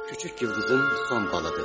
Küçük Yıldız'ın son baladı.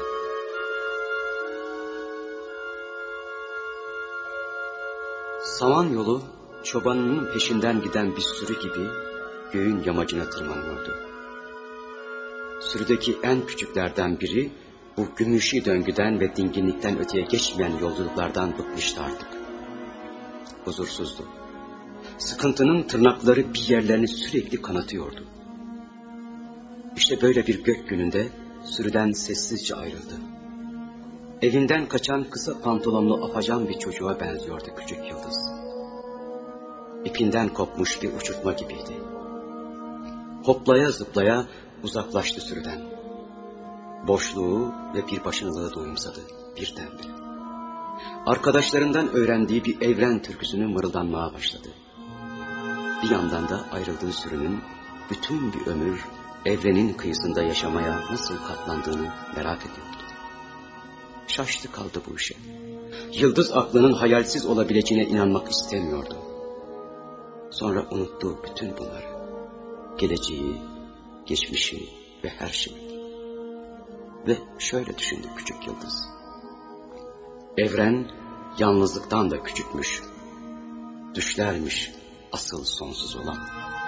Samanyolu çobanının peşinden giden bir sürü gibi göğün yamacına tırmanıyordu. Sürüdeki en küçüklerden biri bu gümüşi döngüden ve dinginlikten öteye geçmeyen yolculuklardan bıkmıştı artık. Huzursuzdu. Sıkıntının tırnakları bir yerlerini sürekli kanatıyordu. İşte böyle bir gök gününde sürüden sessizce ayrıldı. Evinden kaçan kısa pantolonlu afacan bir çocuğa benziyordu Küçük Yıldız. İpinden kopmuş bir uçurtma gibiydi. Hoplaya zıplaya uzaklaştı sürüden. Boşluğu ve bir başınalığı duyumsadı birdenbire. Arkadaşlarından öğrendiği bir evren türküsünü mırıldanmaya başladı. Bir yandan da ayrıldığı sürünün bütün bir ömür evrenin kıyısında yaşamaya nasıl katlandığını merak ediyordu. Şaştı kaldı bu işe. Yıldız aklının hayalsiz olabileceğine inanmak istemiyordu. Sonra unuttu bütün bunları. Geleceği, geçmişi ve her şeyi. Ve şöyle düşündü Küçük Yıldız. Evren yalnızlıktan da küçükmüş. Düşlermiş asıl sonsuz olan.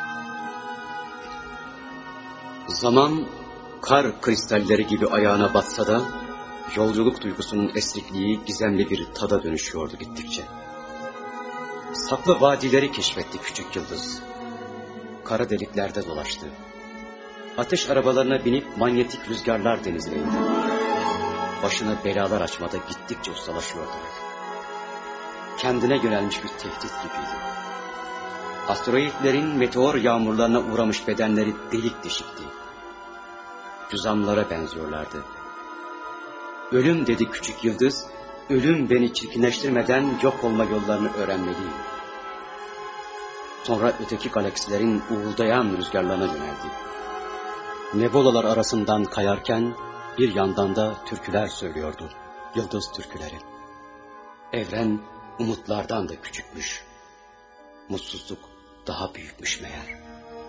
Zaman kar kristalleri gibi ayağına batsa da yolculuk duygusunun esrikliği gizemli bir tada dönüşüyordu gittikçe. Saklı vadileri keşfetti Küçük Yıldız. Kara deliklerde dolaştı. Ateş arabalarına binip manyetik rüzgarlar denizine indi. Başına belalar açmada gittikçe ustalaşıyordu. Kendine yönelmiş bir tehdit gibiydi. Asteroidlerin meteor yağmurlarına uğramış bedenleri delik deşikti. Cüzamlara benziyorlardı. Ölüm dedi Küçük Yıldız, ölüm beni çirkinleştirmeden yok olma yollarını öğrenmeliyim. Sonra öteki galaksilerin uğuldayan rüzgarlarına yöneldi. Nebulalar arasından kayarken bir yandan da türküler söylüyordu, yıldız türküleri. Evren umutlardan da küçükmüş. Mutsuzluk daha büyükmüş meğer.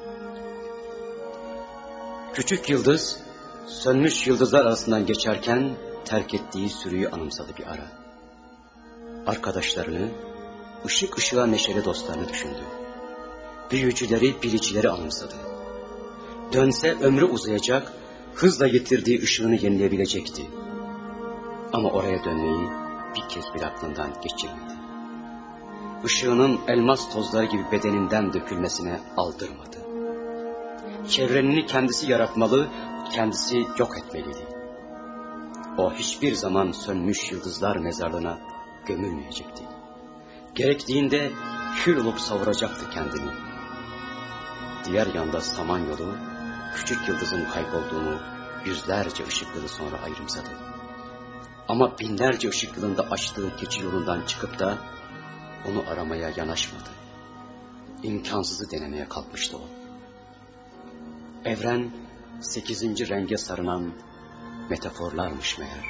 Küçük Yıldız, sönmüş yıldızlar arasından geçerken terk ettiği sürüyü anımsadı bir ara. Arkadaşlarını, ışık ışığa neşeli dostlarını düşündü. Büyücüleri, bilicileri anımsadı. Dönse ömrü uzayacak, hızla yitirdiği ışığını yenileyebilecekti. Ama oraya dönmeyi bir kez bile aklından geçirmedi. Işığının elmas tozları gibi bedeninden dökülmesine aldırmadı. Çevrenini kendisi yaratmalı, kendisi yok etmeliydi. O hiçbir zaman sönmüş yıldızlar mezarlığına gömülmeyecekti. Gerektiğinde kül olup savuracaktı kendini. Diğer yanda Samanyolu, Küçük Yıldız'ın kaybolduğunu yüzlerce ışık yılı sonra ayrımsadı. Ama binlerce ışık yılında açtığı keçi yolundan çıkıp da onu aramaya yanaşmadı. İmkansızı denemeye kalkmıştı o. Evren 8. renge sarınan metaforlarmış meğer.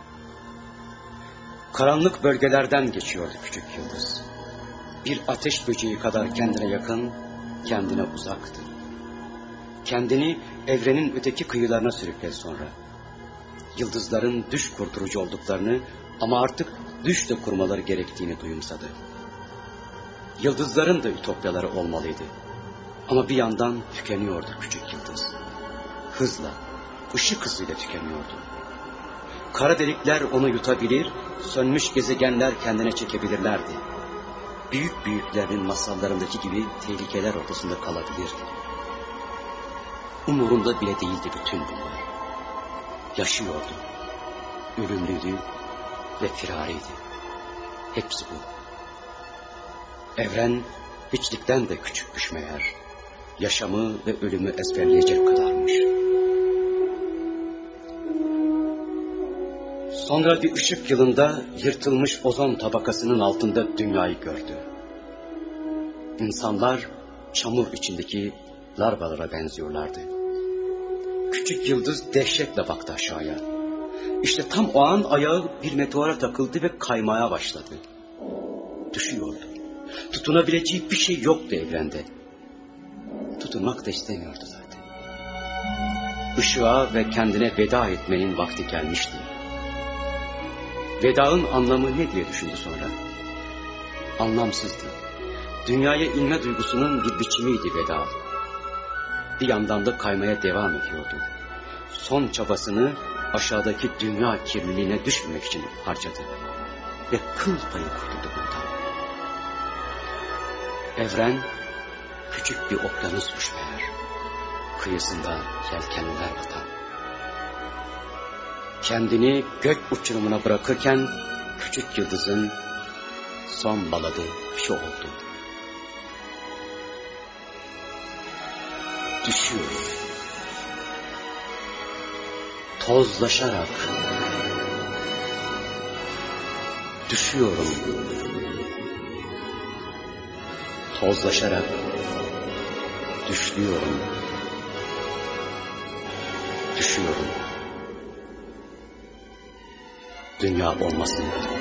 Karanlık bölgelerden geçiyordu Küçük Yıldız. Bir ateş böceği kadar kendine yakın, kendine uzaktı. Kendini evrenin öteki kıyılarına sürükledi sonra. Yıldızların düş kurdurucu olduklarını ama artık düş de kurmaları gerektiğini duyumsadı. Yıldızların da ütopyaları olmalıydı. Ama bir yandan tükeniyordu Küçük Yıldız. Hızla, ışık hızıyla tükeniyordu. Kara delikler onu yutabilir, sönmüş gezegenler kendine çekebilirlerdi. Büyük büyüklerin masallarındaki gibi tehlikeler ortasında kalabilirdi. Umurunda bile değildi bütün bunlar. Yaşıyordu, ölümlüydü ve firariydi. Hepsi bu. Evren hiçlikten de küçükmüş meğer. Yaşamı ve ölümü ezberleyecek kadarmış. Sonra bir ışık yılında yırtılmış ozon tabakasının altında dünyayı gördü. İnsanlar çamur içindeki larvalara benziyorlardı. Küçük Yıldız dehşetle baktı aşağıya. İşte tam o an ayağı bir meteora takıldı ve kaymaya başladı. Düşüyordu. Tutunabileceği bir şey yoktu evrende. Tutunmak da istemiyordu zaten. ışığa ve kendine veda etmenin vakti gelmişti. Vedanın anlamı ne diye düşündü sonra. Anlamsızdı. Dünyaya inme duygusunun bir biçimiydi veda. Bir yandan da kaymaya devam ediyordu. Son çabasını aşağıdaki dünya kirliliğine düşmemek için harcadı. Ve kıl payı kurtuldu bundan. Evren küçük bir okyanusmuş meğer. Kıyısında yelkenliler batan. Kendini gök uçurumuna bırakırken küçük yıldızın son baladı şu oldu. Düşüyorum. Tozlaşarak düşüyorum. Tozlaşarak düşüyorum. Düşüyorum. Dünya olmasın.